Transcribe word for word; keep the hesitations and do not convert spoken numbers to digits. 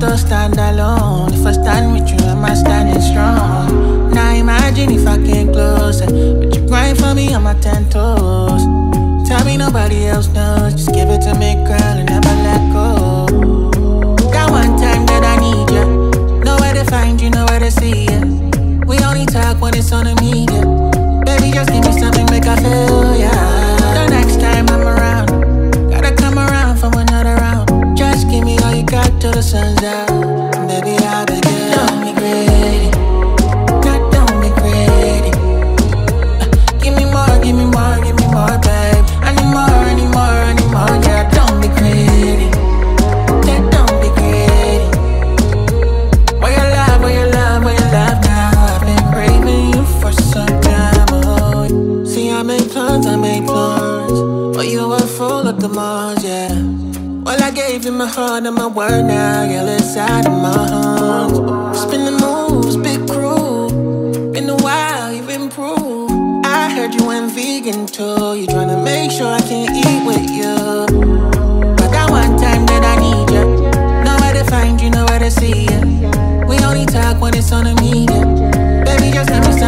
so stand alone. If I stand with you, am I standing strong? Now imagine if I came closer, but you grind for me on my ten toes. Tell me nobody else knows, just give it to me, girl, and never let go. Got one time that I need you, nowhere to find you, nowhere to see you. We only talk when it's on the media. Baby, just give me something, make I feel, yeah. The next time I'm around, gotta come around for another round. Just give me all you got till the sun's out. And baby, I'll be good. Don't be greedy, not don't be greedy. uh, Give me more, give me more, give me more, babe. I need more, I need more, I need more, yeah. Don't be greedy, yeah, don't be greedy. Where your love, where your love, where your love now? I've been craving you for some time, oh. See, I made plans, I made plans, but you were full of the malls, yeah. Well, I gave you my heart and my word now, you're inside of my arms. Spin the moves, big crew. Been a while, you've improved. I heard you went vegan too. You tryna make sure I can eat with you. I got one time that I need you, nowhere to find you, nowhere to see you. We only talk when it's on the media. Baby, just let me